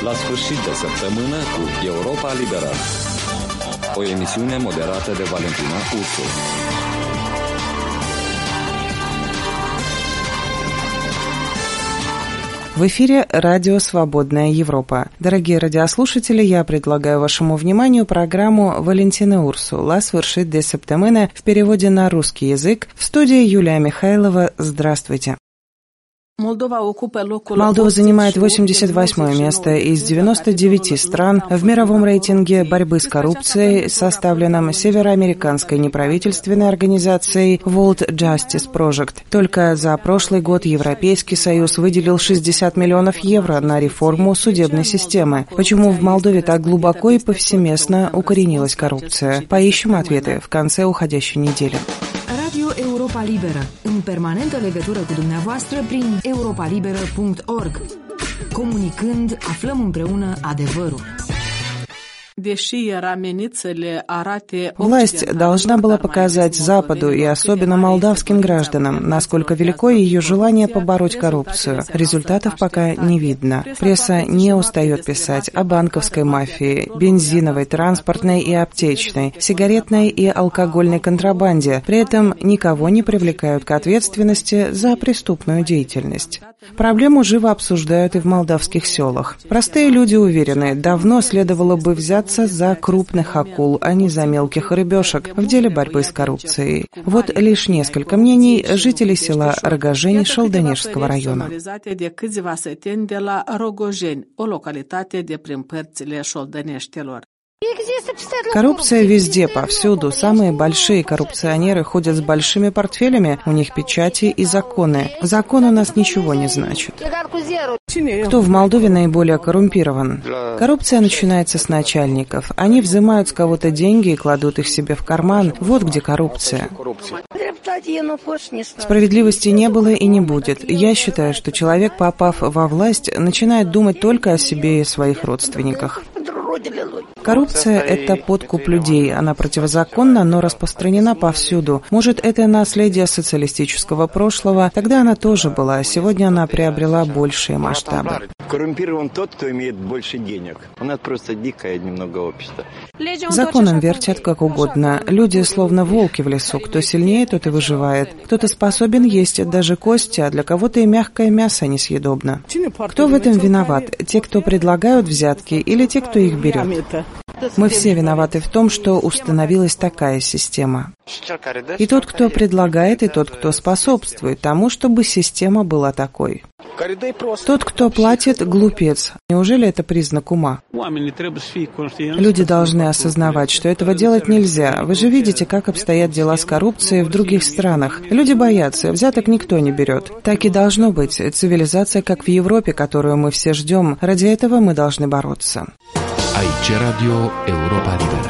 La sfârșit de săptămână cu Europa Liberă. O emisiune moderată de Valentina Ursu. В эфире радио «Свободная Европа». Дорогие радиослушатели, я предлагаю вашему вниманию программу Валентины Урсу «La sfârșit de săptămână» в переводе на русский язык. В студии Юлия Михайлова. Здравствуйте. Молдова занимает 88-е место из 99 стран в мировом рейтинге борьбы с коррупцией, составленном североамериканской неправительственной организацией World Justice Project. Только за прошлый год Европейский Союз выделил 60 миллионов евро на реформу судебной системы. Почему в Молдове так глубоко и повсеместно укоренилась коррупция? Поищем ответы в конце уходящей недели. Europa Liberă, în permanentă legătură cu dumneavoastră prin europalibera.org. Comunicând, aflăm împreună adevărul. Власть должна была показать Западу и особенно молдавским гражданам, насколько велико ее желание побороть коррупцию. Результатов пока не видно. Пресса не устает писать о банковской мафии, бензиновой, транспортной и аптечной, сигаретной и алкогольной контрабанде. При этом никого не привлекают к ответственности за преступную деятельность. Проблему живо обсуждают и в молдавских селах. Простые люди уверены, давно следовало бы взяться за крупных акул, а не за мелких рыбешек в деле борьбы с коррупцией. Вот лишь несколько мнений жителей села Рогожень Шолденежского района. Коррупция везде, повсюду. Самые большие коррупционеры ходят с большими портфелями, у них печати и законы. Закон у нас ничего не значит. Кто в Молдове наиболее коррумпирован? Коррупция начинается с начальников. Они взимают с кого-то деньги и кладут их себе в карман. Вот где коррупция. Справедливости не было и не будет. Я считаю, что человек, попав во власть, начинает думать только о себе и своих родственниках. Коррупция – это подкуп людей. Она противозаконна, но распространена повсюду. Может, это наследие социалистического прошлого. Тогда она тоже была, а сегодня она приобрела большие масштабы. Коррумпирован тот, кто имеет больше денег. У нас просто дикое немного общество. Законом вертят как угодно. Люди словно волки в лесу. Кто сильнее, тот и выживает. Кто-то способен есть даже кости, а для кого-то и мягкое мясо несъедобно. Кто в этом виноват? Те, кто предлагают взятки, или те, кто их берет? Мы все виноваты в том, что установилась такая система. И тот, кто предлагает, и тот, кто способствует тому, чтобы система была такой. Тот, кто платит, глупец. Неужели это признак ума? Люди должны осознавать, что этого делать нельзя. Вы же видите, как обстоят дела с коррупцией в других странах. Люди боятся, взяток никто не берет. Так и должно быть. Цивилизация, как в Европе, которую мы все ждем. Ради этого мы должны бороться. Aici Radio Europa Liberă.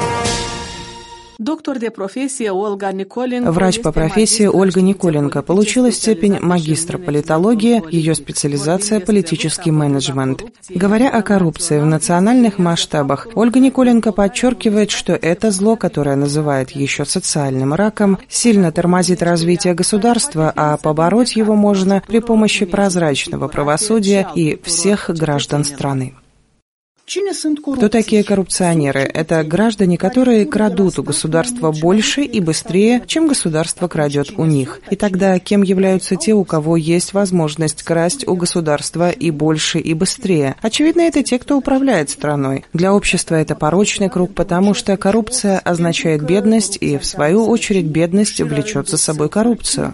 Врач по профессии Ольга Николенко получила степень магистра политологии, ее специализация – политический менеджмент. Говоря о коррупции в национальных масштабах, Ольга Николенко подчеркивает, что это зло, которое называет еще социальным раком, сильно тормозит развитие государства, а побороть его можно при помощи прозрачного правосудия и всех граждан страны. Кто такие коррупционеры? Это граждане, которые крадут у государства больше и быстрее, чем государство крадет у них. И тогда кем являются те, у кого есть возможность красть у государства и больше, и быстрее? Очевидно, это те, кто управляет страной. Для общества это порочный круг, потому что коррупция означает бедность, и, в свою очередь, бедность влечет за собой коррупцию.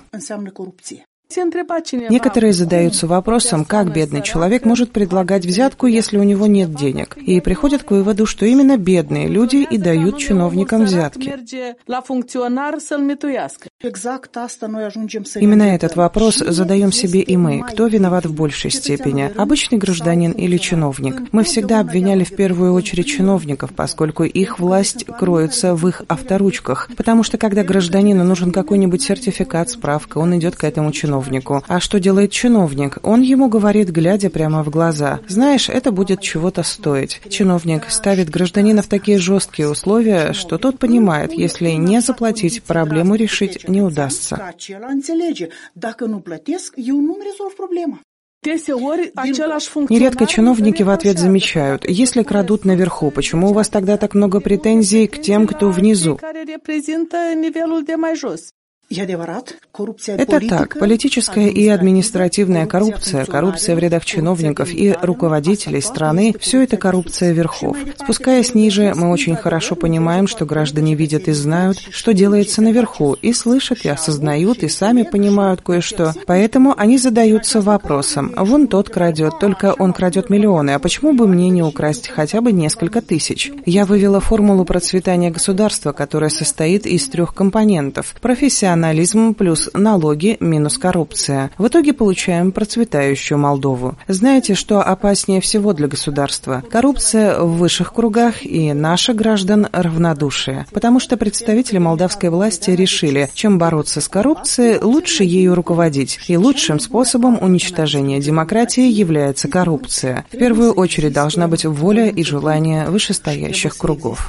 Некоторые задаются вопросом, как бедный человек может предлагать взятку, если у него нет денег, и приходят к выводу, что именно бедные люди и дают чиновникам взятки. Именно этот вопрос задаем себе и мы. Кто виноват в большей степени, обычный гражданин или чиновник? Мы всегда обвиняли в первую очередь чиновников, поскольку их власть кроется в их авторучках, потому что когда гражданину нужен какой-нибудь сертификат, справка, он идет к этому чиновнику. А что делает чиновник? Он ему говорит, глядя прямо в глаза: «Знаешь, это будет чего-то стоить». Чиновник ставит гражданина в такие жесткие условия, что тот понимает, если не заплатить, проблему решить не удастся. Нередко чиновники в ответ замечают: если крадут наверху, почему у вас тогда так много претензий к тем, кто внизу? Это так. Политическая и административная коррупция, коррупция в рядах чиновников и руководителей страны – все это коррупция верхов. Спускаясь ниже, мы очень хорошо понимаем, что граждане видят и знают, что делается наверху, и слышат, и осознают, и сами понимают кое-что. Поэтому они задаются вопросом: вон тот крадет, только он крадет миллионы, а почему бы мне не украсть хотя бы несколько тысяч? Я вывела формулу процветания государства, которая состоит из 3 компонентов – профессионализм плюс налоги минус коррупция. В итоге получаем процветающую Молдову. Знаете, что опаснее всего для государства? Коррупция в высших кругах и наших граждан равнодушие. Потому что представители молдавской власти решили, чем бороться с коррупцией, лучше ею руководить. И лучшим способом уничтожения демократии является коррупция. В первую очередь должна быть воля и желание вышестоящих кругов.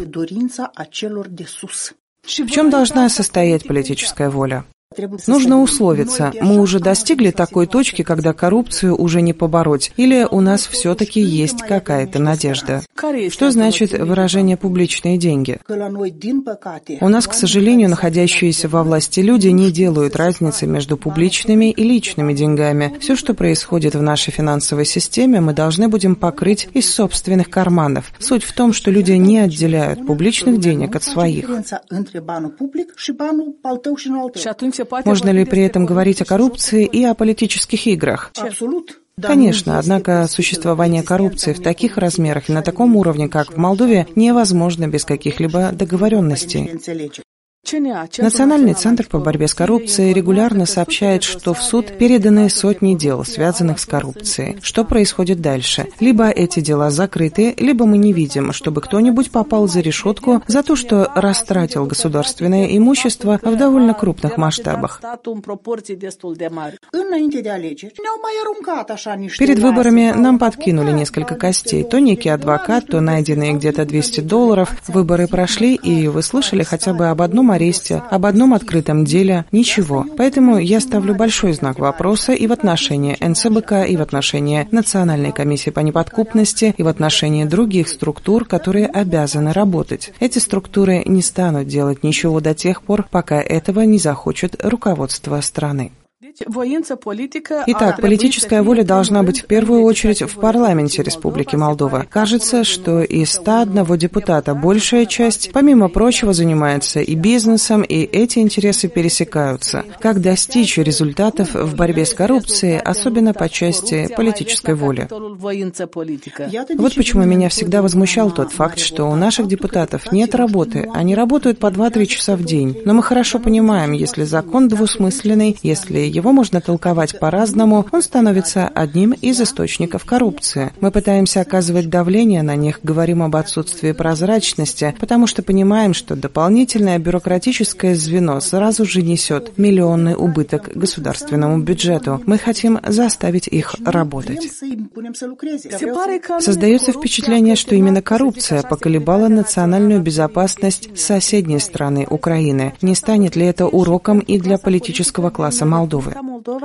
В чем должна состоять политическая воля? Нужно условиться: мы уже достигли такой точки, когда коррупцию уже не побороть, или у нас все-таки есть какая-то надежда? Что значит выражение «публичные деньги»? У нас, к сожалению, находящиеся во власти люди не делают разницы между публичными и личными деньгами. Все, что происходит в нашей финансовой системе, мы должны будем покрыть из собственных карманов. Суть в том, что люди не отделяют публичных денег от своих. Можно ли при этом говорить о коррупции и о политических играх? Конечно, однако существование коррупции в таких размерах и на таком уровне, как в Молдове, невозможно без каких-либо договоренностей. Национальный центр по борьбе с коррупцией регулярно сообщает, что в суд переданы сотни дел, связанных с коррупцией. Что происходит дальше? Либо эти дела закрыты, либо мы не видим, чтобы кто-нибудь попал за решетку за то, что растратил государственное имущество в довольно крупных масштабах. Перед выборами нам подкинули несколько костей. То некий адвокат, то найденные где-то $200. Выборы прошли, и вы слышали хотя бы об одном аресте, об одном открытом деле, ничего. Поэтому я ставлю большой знак вопроса и в отношении НЦБК, и в отношении Национальной комиссии по неподкупности, и в отношении других структур, которые обязаны работать. Эти структуры не станут делать ничего до тех пор, пока этого не захочет руководство страны. Итак, политическая воля должна быть в первую очередь в парламенте Республики Молдова. Кажется, что из 101 депутата большая часть, помимо прочего, занимается и бизнесом, и эти интересы пересекаются. Как достичь результатов в борьбе с коррупцией, особенно по части политической воли? Вот почему меня всегда возмущал тот факт, что у наших депутатов нет работы. Они работают по 2-3 часа в день. Но мы хорошо понимаем, если закон двусмысленный, если его можно толковать по-разному, он становится одним из источников коррупции. Мы пытаемся оказывать давление на них, говорим об отсутствии прозрачности, потому что понимаем, что дополнительное бюрократическое звено сразу же несет миллионный убыток государственному бюджету. Мы хотим заставить их работать. Создается впечатление, что именно коррупция поколебала национальную безопасность соседней страны Украины. Не станет ли это уроком и для политического класса Молдовы?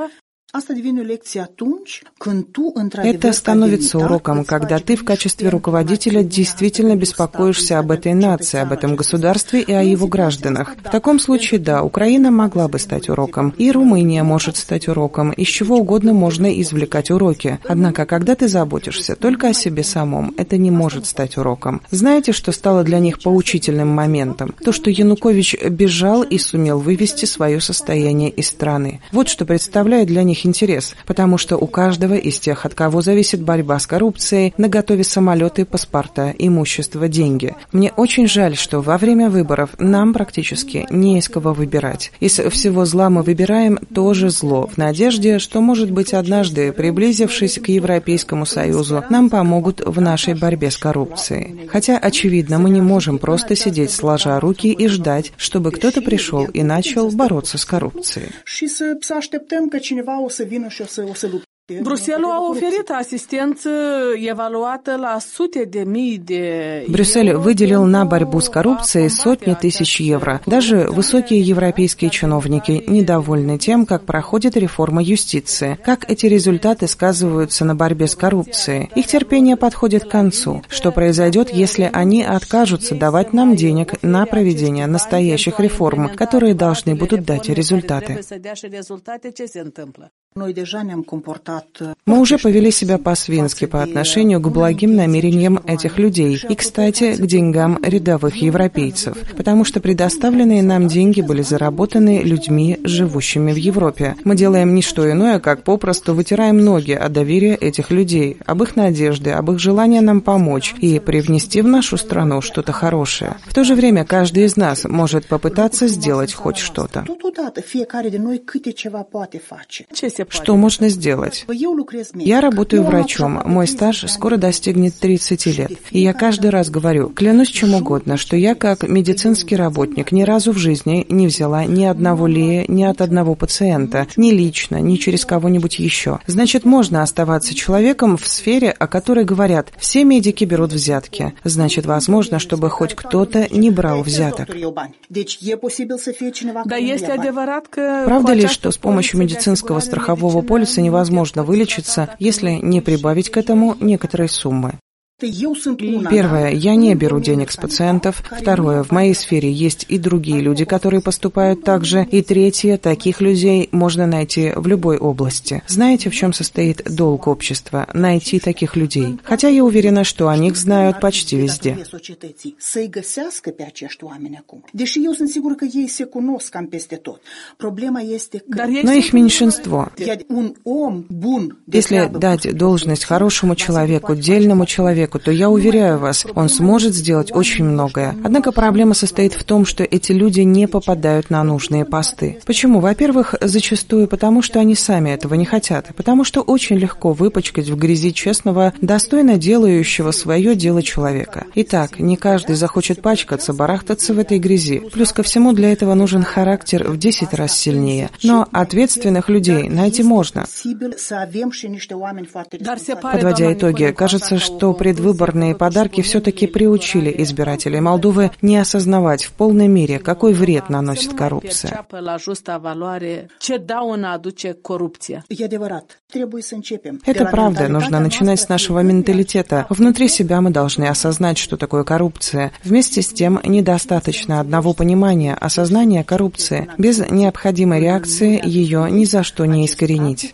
Это становится уроком, когда ты в качестве руководителя действительно беспокоишься об этой нации, об этом государстве и о его гражданах. В таком случае, да, Украина могла бы стать уроком, и Румыния может стать уроком, из чего угодно можно извлекать уроки. Однако, когда ты заботишься только о себе самом, это не может стать уроком. Знаете, что стало для них поучительным моментом? То, что Янукович бежал и сумел вывести свое состояние из страны. Вот что представляет для них интерес, потому что у каждого из тех, от кого зависит борьба с коррупцией, наготове самолеты, паспорта, имущество, деньги. Мне очень жаль, что во время выборов нам практически не из кого выбирать. Из всего зла мы выбираем тоже зло, в надежде, что, может быть, однажды, приблизившись к Европейскому Союзу, нам помогут в нашей борьбе с коррупцией. Хотя, очевидно, мы не можем просто сидеть сложа руки и ждать, чтобы кто-то пришел и начал бороться с коррупцией. Bruxelles a oferit asistență evaluată la sute de mii de... Брюссель выделил на борьбу с коррупцией сотни тысяч евро. Даже высокие европейские чиновники недовольны тем, как проходит реформа юстиции, как эти результаты сказываются на борьбе с коррупцией. Их терпение подходит к концу. Что произойдет, если они откажутся давать нам денег на проведение настоящих реформ, которые должны будут дать результаты? Мы уже повели себя по-свински по отношению к благим намерениям этих людей и, кстати, к деньгам рядовых европейцев, потому что предоставленные нам деньги были заработаны людьми, живущими в Европе. Мы делаем не что иное, как попросту вытираем ноги от доверия этих людей, об их надежде, об их желании нам помочь и привнести в нашу страну что-то хорошее. В то же время каждый из нас может попытаться сделать хоть что-то. Что можно сделать? Я работаю врачом, мой стаж скоро достигнет 30 лет. И я каждый раз говорю, клянусь чем угодно, что я как медицинский работник ни разу в жизни не взяла ни одного лея, ни от одного пациента, ни лично, ни через кого-нибудь еще. Значит, можно оставаться человеком в сфере, о которой говорят, все медики берут взятки. Значит, возможно, чтобы хоть кто-то не брал взяток. Правда ли, что с помощью медицинского страхового полиса невозможно вылечиться, если не прибавить к этому некоторые суммы? Первое, я не беру денег с пациентов. Второе, в моей сфере есть и другие люди, которые поступают так же. И третье, таких людей можно найти в любой области. Знаете, в чем состоит долг общества? Найти таких людей. Хотя я уверена, что о них знают почти везде. Но их меньшинство. Если дать должность хорошему человеку, дельному человеку, то я уверяю вас, он сможет сделать очень многое. Однако проблема состоит в том, что эти люди не попадают на нужные посты. Почему? Во-первых, зачастую потому, что они сами этого не хотят. Потому что очень легко выпачкать в грязи честного, достойно делающего свое дело человека. Итак, не каждый захочет пачкаться, барахтаться в этой грязи. Плюс ко всему для этого нужен характер в 10 раз сильнее. Но ответственных людей найти можно. Подводя итоги, кажется, что предвыборные подарки все-таки приучили избирателей Молдовы не осознавать в полной мере, какой вред наносит коррупция. Это правда, нужно начинать с нашего менталитета. Внутри себя мы должны осознать, что такое коррупция. Вместе с тем, недостаточно одного понимания, осознания коррупции. Без необходимой реакции ее ни за что не искоренить.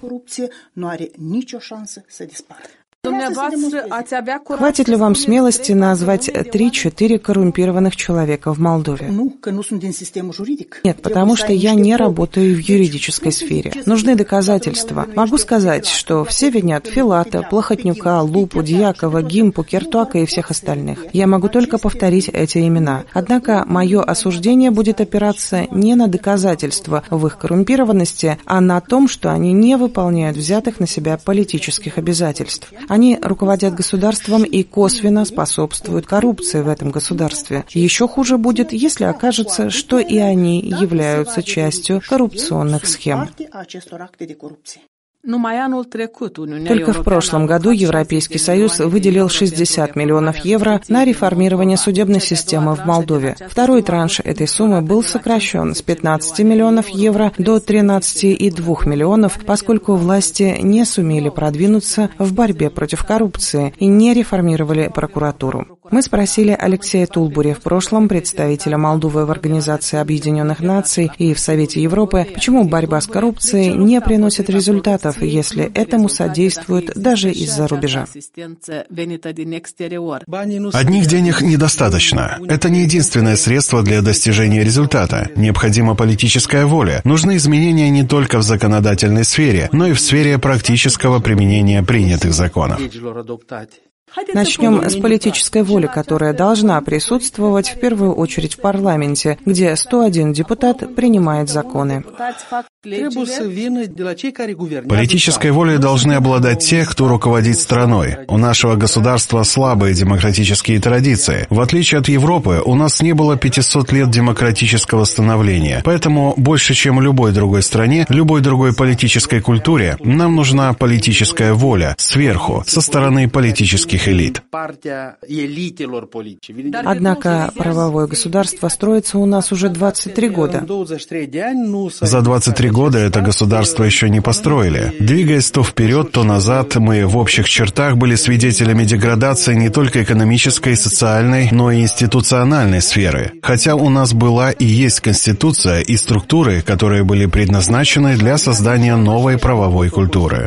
Хватит ли вам смелости назвать 3-4 коррумпированных человека в Молдове? Нет, потому что я не работаю в юридической сфере. Нужны доказательства. Могу сказать, что все винят Филата, Плохотнюка, Лупу, Дьякова, Гимпу, Кертуака и всех остальных. Я могу только повторить эти имена. Однако мое осуждение будет опираться не на доказательства в их коррумпированности, а на том, что они не выполняют взятых на себя политических обязательств. Они руководят государством и косвенно способствуют коррупции в этом государстве. Еще хуже будет, если окажется, что и они являются частью коррупционных схем. Только в прошлом году Европейский Союз выделил 60 миллионов евро на реформирование судебной системы в Молдове. Второй транш этой суммы был сокращен с 15 миллионов евро до 13,2 миллионов, поскольку власти не сумели продвинуться в борьбе против коррупции и не реформировали прокуратуру. Мы спросили Алексея Тулбури, в прошлом представителя Молдовы в Организации Объединенных Наций и в Совете Европы, почему борьба с коррупцией не приносит результатов, если этому содействуют даже из-за рубежа. Одних денег недостаточно. Это не единственное средство для достижения результата. Необходима политическая воля. Нужны изменения не только в законодательной сфере, но и в сфере практического применения принятых законов. Начнем с политической воли, которая должна присутствовать в первую очередь в парламенте, где 101 депутат принимает законы. Политической волей должны обладать те, кто руководит страной. У нашего государства слабые демократические традиции. В отличие от Европы, у нас не было 500 лет демократического становления. Поэтому больше, чем в любой другой стране, любой другой политической культуре, нам нужна политическая воля сверху, со стороны политических элит. Однако правовое государство строится у нас уже 23 года. За 23 года это государство еще не построили. Двигаясь то вперед, то назад, мы в общих чертах были свидетелями деградации не только экономической, социальной, но и институциональной сферы. Хотя у нас была и есть Конституция и структуры, которые были предназначены для создания новой правовой культуры.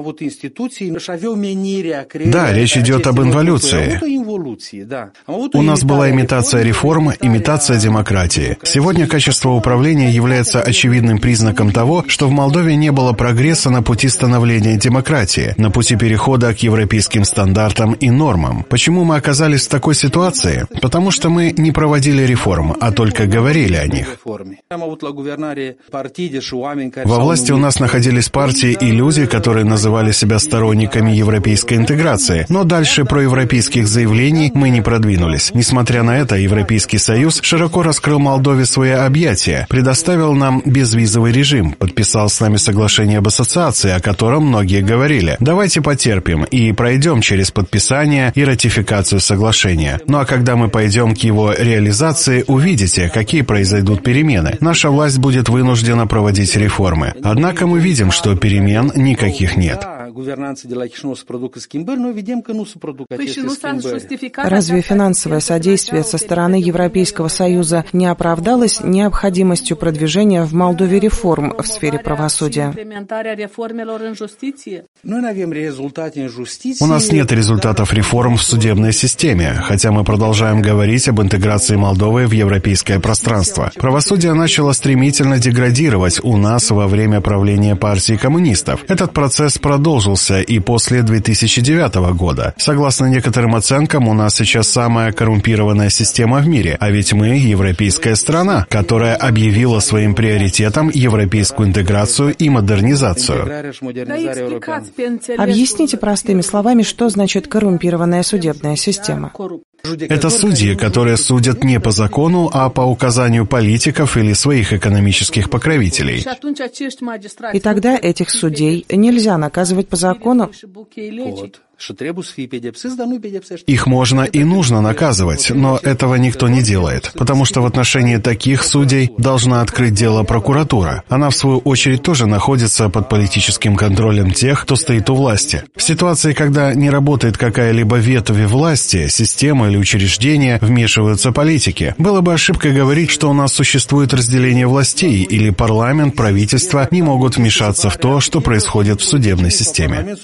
Да, речь идет об инволюции. У нас была имитация реформ, имитация демократии. Сегодня качество управления является очевидным признаком того, что в Молдове не было прогресса на пути становления демократии, на пути перехода к европейским стандартам и нормам. Почему мы оказались в такой ситуации? Потому что мы не проводили реформ, а только говорили о них. Во власти у нас находились партии и люди, которые называли себя сторонниками европейской интеграции, но дальше проевропейских заявлений мы не продвинулись. Несмотря на это, Европейский Союз широко раскрыл Молдове свои объятия, предоставил нам безвизовый режим, подписал с нами соглашение об ассоциации, о котором многие говорили. Давайте потерпим и пройдем через подписание и ратификацию соглашения. Ну а когда мы пойдем к его реализации, увидите, какие произойдут перемены. Наша власть будет вынуждена проводить реформы. Однако мы видим, что перемен никаких нет. Разве финансовое содействие со стороны Европейского Союза не оправдалось необходимостью продвижения в Молдове реформ в сфере правосудия? У нас нет результатов реформ в судебной системе, хотя мы продолжаем говорить об интеграции Молдовы в европейское пространство. Правосудие начало стремительно деградировать у нас во время правления партии коммунистов. Этот процесс продолжился и после 2009 года. Согласно некоторым оценкам, у нас сейчас самая коррумпированная система в мире, а ведь мы европейская страна, которая объявила своим приоритетом европейскую интеграцию и модернизацию. Объясните простыми словами, что значит коррумпированная судебная система. Это судьи, которые судят не по закону, а по указанию политиков или своих экономических покровителей. И тогда этих судей нельзя наказывать по закону. Их можно и нужно наказывать, но этого никто не делает, потому что в отношении таких судей должна открыть дело прокуратура. Она, в свою очередь, тоже находится под политическим контролем тех, кто стоит у власти. В ситуации, когда не работает какая-либо ветвь власти, система или учреждения, вмешиваются политики. Было бы ошибкой говорить, что у нас существует разделение властей, или парламент, правительство не могут вмешаться в то, что происходит в судебной системе.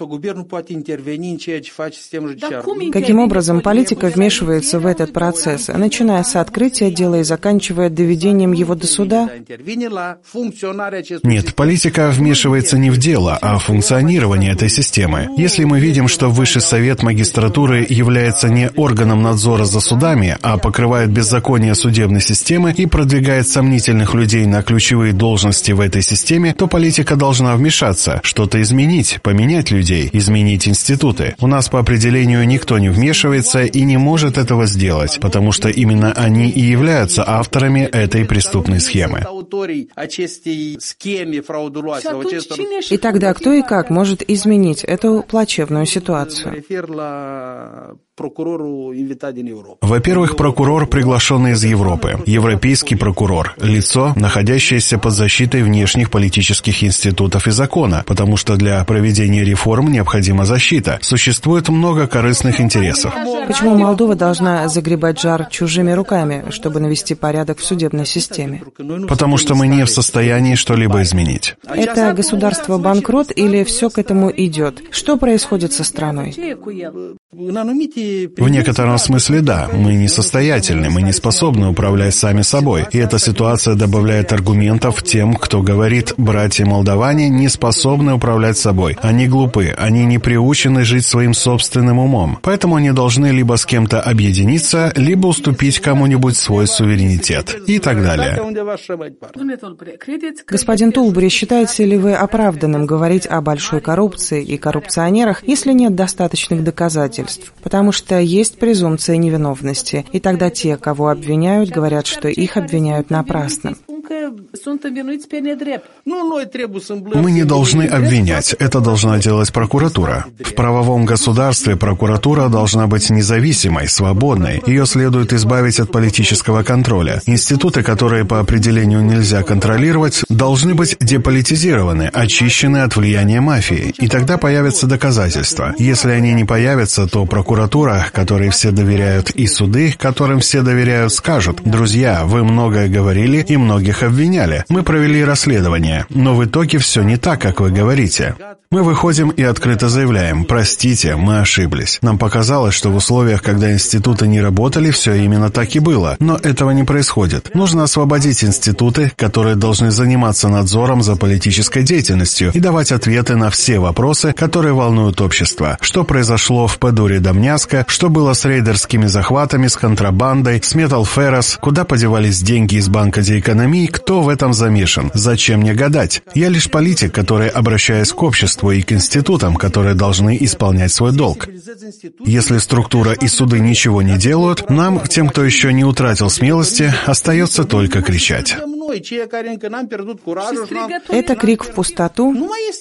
Каким образом политика вмешивается в этот процесс, начиная с открытия дела и заканчивая доведением его до суда? Нет, политика вмешивается не в дело, а в функционирование этой системы. Если мы видим, что Высший совет магистратуры является не органом надзора за судами, а покрывает беззаконие судебной системы и продвигает сомнительных людей на ключевые должности в этой системе, то политика должна вмешаться, что-то изменить, поменять людей, изменить институты. У нас по определению никто не вмешивается и не может этого сделать, потому что именно они и являются авторами этой преступной схемы. И тогда кто и как может изменить эту плачевную ситуацию? Во-первых, прокурор, приглашенный из Европы. Европейский прокурор – лицо, находящееся под защитой внешних политических институтов и закона, потому что для проведения реформ необходима защита. Существует много корыстных интересов. Почему Молдова должна загребать жар чужими руками, чтобы навести порядок в судебной системе? Потому что мы не в состоянии что-либо изменить. Это государство банкрот или все к этому идет? Что происходит со страной? В некотором смысле да, мы несостоятельны, мы не способны управлять сами собой. И эта ситуация добавляет аргументов тем, кто говорит, братья-молдаване не способны управлять собой. Они глупы, они не приучены жить своим собственным умом. Поэтому они должны либо с кем-то объединиться, либо уступить кому-нибудь свой суверенитет. И так далее. Господин Тулбури, считаете ли вы оправданным говорить о большой коррупции и коррупционерах, если нет достаточных доказательств? Потому что есть презумпция невиновности, и тогда те, кого обвиняют, говорят, что их обвиняют напрасно. Мы не должны обвинять, это должна делать прокуратура. В правовом государстве прокуратура должна быть независимой, свободной. Ее следует избавить от политического контроля. Институты, которые по определению нельзя контролировать, должны быть деполитизированы, очищены от влияния мафии. И тогда появятся доказательства. Если они не появятся, то прокуратура, которой все доверяют, и суды, которым все доверяют, скажут: «Друзья, вы многое говорили и многих обвиняли. Мы провели расследование, но в итоге все не так, как вы говорите». Мы выходим и открыто заявляем: «Простите, мы ошиблись. Нам показалось, что в условиях, когда институты не работали, все именно так и было. Но этого не происходит. Нужно освободить институты, которые должны заниматься надзором за политической деятельностью и давать ответы на все вопросы, которые волнуют общество. Что произошло в Педуре Дамняска, что было с рейдерскими захватами, с контрабандой, с Метал Феррос, куда подевались деньги из Банка де Экономии, кто в этом замешан? Зачем мне гадать? Я лишь политик, который, обращаясь к обществу и к институтам, которые должны исполнять свой долг. Если структура и суды ничего не делают, нам, тем, кто еще не утратил смелости, остается только кричать». Это крик в пустоту?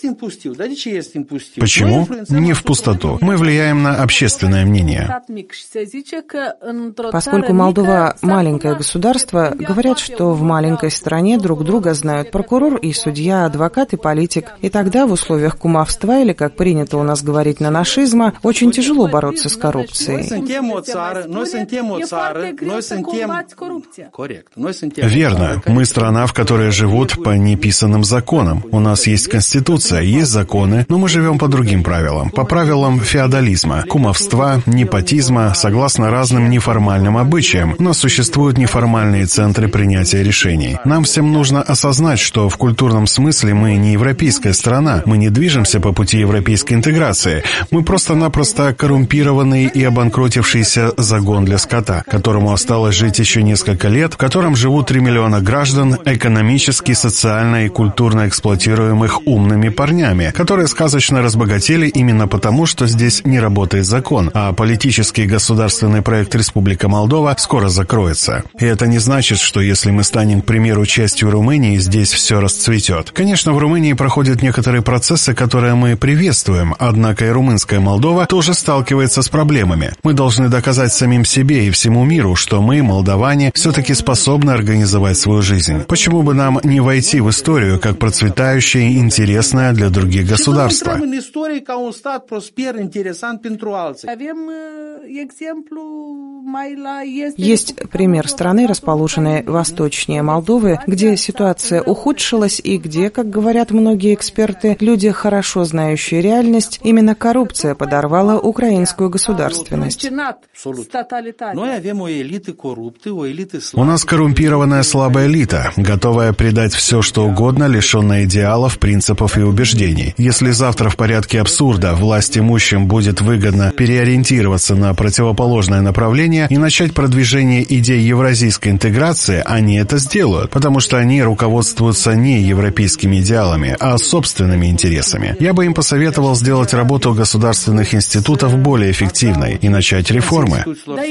Почему? Не в пустоту. Мы влияем на общественное мнение. Поскольку Молдова маленькое государство, говорят, что в маленькой стране друг друга знают прокурор и судья, адвокат и политик. И тогда в условиях кумовства, или, как принято у нас говорить, нанашизма, очень тяжело бороться с коррупцией. Верно. Мы страна, в которой живут по неписанным законам. У нас есть конституция, есть законы, но мы живем по другим правилам. По правилам феодализма, кумовства, непотизма, согласно разным неформальным обычаям. У нас существуют неформальные центры принятия решений. Нам всем нужно осознать, что в культурном смысле мы не европейская страна. Мы не движемся по пути европейской интеграции. Мы просто-напросто коррумпированный и обанкротившийся загон для скота, которому осталось жить еще несколько лет, в котором живут 3 миллиона граждан, экономически, социально и культурно эксплуатируемых умными парнями, которые сказочно разбогатели именно потому, что здесь не работает закон, а политический государственный проект Республика Молдова скоро закроется. И это не значит, что если мы станем, к примеру, частью Румынии, здесь все расцветет. Конечно, в Румынии проходят некоторые процессы, которые мы приветствуем, однако и румынская Молдова тоже сталкивается с проблемами. Мы должны доказать самим себе и всему миру, что мы, молдаване, все-таки способны организовать свою жизнь. Почему бы нам не войти в историю как процветающее и интересное для других государства? Есть пример страны, расположенной восточнее Молдовы, где ситуация ухудшилась и где, как говорят многие эксперты, люди, хорошо знающие реальность, именно коррупция подорвала украинскую государственность. У нас коррумпированная слабая элита, готовая предать все, что угодно, лишенная идеалов, принципов и убеждений. Если завтра в порядке абсурда власть имущим будет выгодно переориентироваться на противоположное направление и начать продвижение идей евразийской интеграции, они это сделают, потому что они руководствуются не европейскими идеалами, а собственными интересами. Я бы им посоветовал сделать работу государственных институтов более эффективной и начать реформы.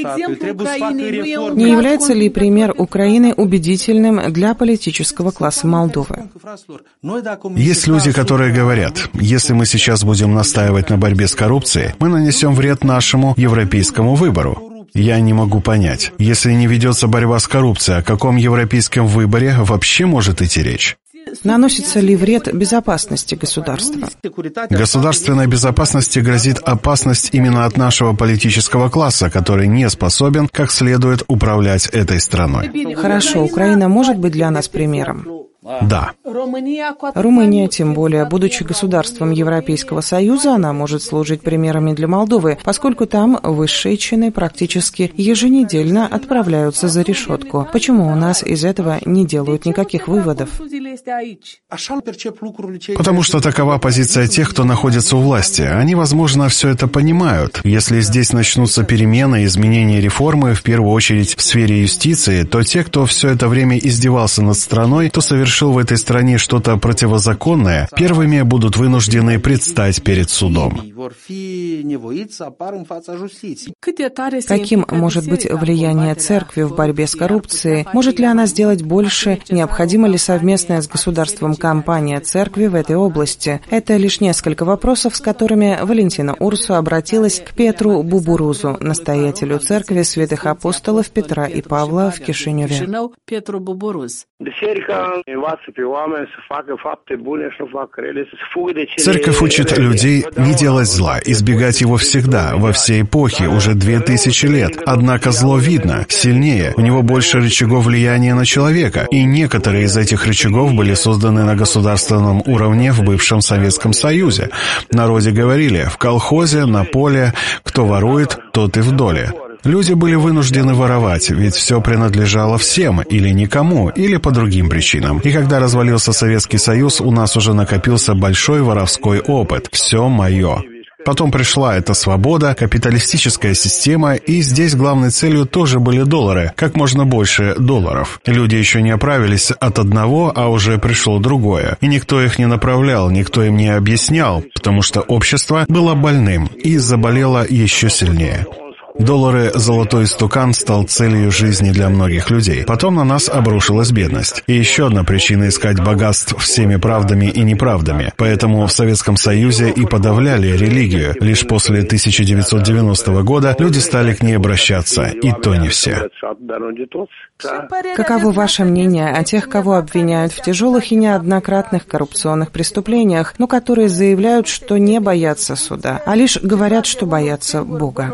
Не является ли пример Украины убедительным для политического класса Молдовы? Есть люди, которые говорят: если мы сейчас будем настаивать на борьбе с коррупцией, мы нанесем вред нашему европейскому выбору. Я не могу понять, если не ведется борьба с коррупцией, о каком европейском выборе вообще может идти речь? Наносится ли вред безопасности государства? Государственной безопасности грозит опасность именно от нашего политического класса, который не способен как следует управлять этой страной. Хорошо, Украина может быть для нас примером? Да. Румыния, тем более, будучи государством Европейского Союза, она может служить примерами для Молдовы, поскольку там высшие чины практически еженедельно отправляются за решетку. Почему у нас из этого не делают никаких выводов? Потому что такова позиция тех, кто находится у власти. Они, возможно, все это понимают. Если здесь начнутся перемены, изменения, реформы, в первую очередь в сфере юстиции, то те, кто все это время издевался над страной, кто совершил в этой стране что-то противозаконное, первыми будут вынуждены предстать перед судом. Каким может быть влияние церкви в борьбе с коррупцией? Может ли она сделать больше? Необходима ли совместная с государством кампания церкви в этой области? Это лишь несколько вопросов, с которыми Валентина Урсу обратилась к Петру Бубурузу, настоятелю церкви святых апостолов Петра и Павла в Кишиневе. Церковь учит людей не делать зла, избегать его всегда, во все эпохи, уже 2000 лет. Однако зло видно, сильнее, у него больше рычагов влияния на человека, и некоторые из этих рычагов были созданы на государственном уровне в бывшем Советском Союзе. В народе говорили: в колхозе, на поле, кто ворует, тот и в доле. Люди были вынуждены воровать, ведь все принадлежало всем, или никому, или по другим причинам. И когда развалился Советский Союз, у нас уже накопился большой воровской опыт. Все мое. Потом пришла эта свобода, капиталистическая система, и здесь главной целью тоже были доллары, как можно больше долларов. Люди еще не оправились от одного, а уже пришло другое. И никто их не направлял, никто им не объяснял, потому что общество было больным и заболело еще сильнее. Доллары «Золотой истукан» стал целью жизни для многих людей. Потом на нас обрушилась бедность. И еще одна причина искать богатств всеми правдами и неправдами. Поэтому в Советском Союзе и подавляли религию. Лишь после 1990 года люди стали к ней обращаться. И то не все. Каково ваше мнение о тех, кого обвиняют в тяжелых и неоднократных коррупционных преступлениях, но которые заявляют, что не боятся суда, а лишь говорят, что боятся Бога?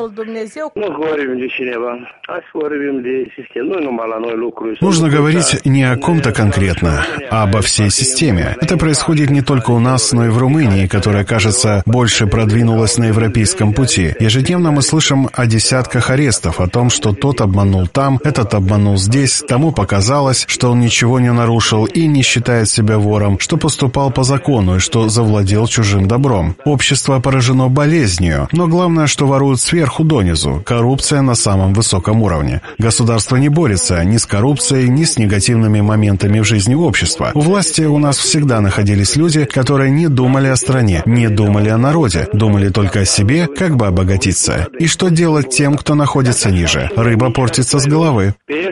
Нужно говорить не о ком-то конкретно, а обо всей системе. Это происходит не только у нас, но и в Румынии, которая, кажется, больше продвинулась на европейском пути. Ежедневно мы слышим о десятках арестов, о том, что тот обманул там, этот обманул здесь, тому показалось, что он ничего не нарушил и не считает себя вором, что поступал по закону и что завладел чужим добром. Общество поражено болезнью, но главное, что воруют сверху донизу. Коррупция на самом высоком уровне. Государство не борется ни с коррупцией, ни с негативными моментами в жизни общества. У власти у нас всегда находились люди, которые не думали о стране, не думали о народе, думали только о себе, как бы обогатиться. И что делать тем, кто находится ниже? Рыба портится с головы.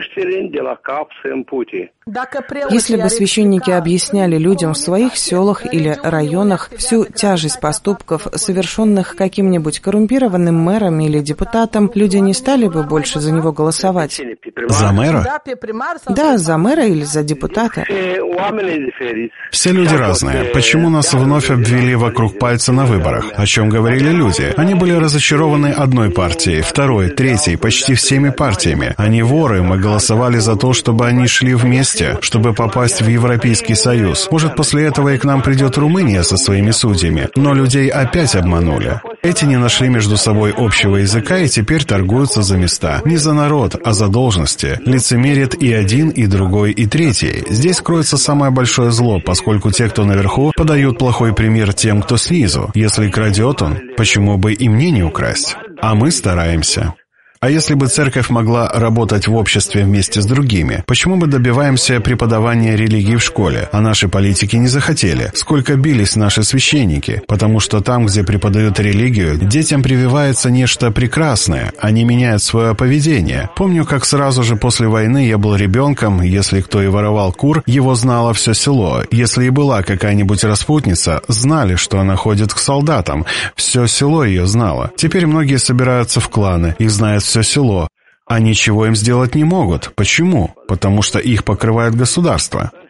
Если бы священники объясняли людям в своих селах или районах всю тяжесть поступков, совершенных каким-нибудь коррумпированным мэром или депутатом, люди не стали бы больше за него голосовать. За мэра? Да, за мэра или за депутата. Все люди разные. Почему нас вновь обвели вокруг пальца на выборах? О чем говорили люди? Они были разочарованы одной партией, второй, третьей, почти всеми партиями. Они воры, мы голосовали за то, чтобы они шли вместе, чтобы попасть в Европейский Союз. Может, после этого и к нам придет Румыния со своими судьями. Но людей опять обманули. Эти не нашли между собой общего языка и теперь торгуются за места. Не за народ, а за должности. Лицемерят и один, и другой, и третий. Здесь кроется самое большое зло, поскольку те, кто наверху, подают плохой пример тем, кто снизу. Если крадет он, почему бы и мне не украсть? А мы стараемся. А если бы церковь могла работать в обществе вместе с другими, почему мы добиваемся преподавания религии в школе, а наши политики не захотели? Сколько бились наши священники? Потому что там, где преподают религию, детям прививается нечто прекрасное, они меняют свое поведение. Помню, как сразу же после войны я был ребенком, если кто и воровал кур, его знало все село. Если и была какая-нибудь распутница, знали, что она ходит к солдатам. Все село ее знало. Теперь многие собираются в кланы, их знает все село, а ничего им сделать не могут. Почему? Потому что их покрывает государство.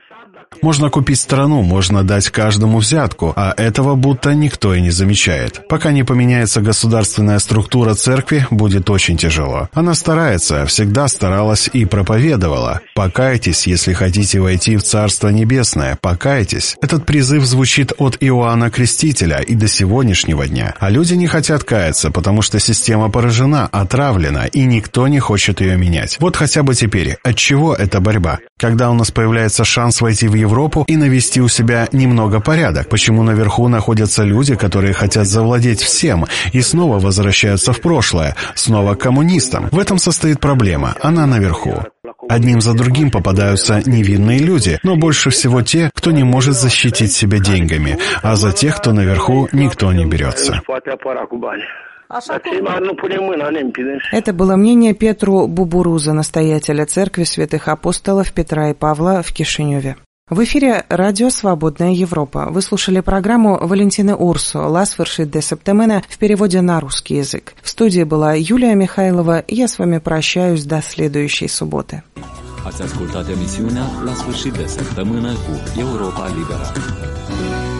Можно купить страну, можно дать каждому взятку, а этого будто никто и не замечает. Пока не поменяется государственная структура церкви, будет очень тяжело. Она старается, всегда старалась и проповедовала. «Покайтесь, если хотите войти в Царство Небесное, покайтесь». Этот призыв звучит от Иоанна Крестителя и до сегодняшнего дня. А люди не хотят каяться, потому что система поражена, отравлена, и никто не хочет ее менять. Вот хотя бы теперь, от чего эта борьба? Когда у нас появляется шанс войти в Европу и навести у себя немного порядок? Почему наверху находятся люди, которые хотят завладеть всем и снова возвращаются в прошлое, снова к коммунистам? В этом состоит проблема, она наверху. Одним за другим попадаются невинные люди, но больше всего те, кто не может защитить себя деньгами, а за тех, кто наверху, никто не берется. Это было мнение Петру Бубуруза, настоятеля Церкви Святых Апостолов Петра и Павла в Кишиневе. В эфире радио «Свободная Европа». Вы слушали программу Валентины Урсо «La sfârșit de săptămână» в переводе на русский язык. В студии была Юлия Михайлова, и я с вами прощаюсь до следующей субботы. Ați ascultat emisiunea La sfârșit de săptămână cu Europa Liberă.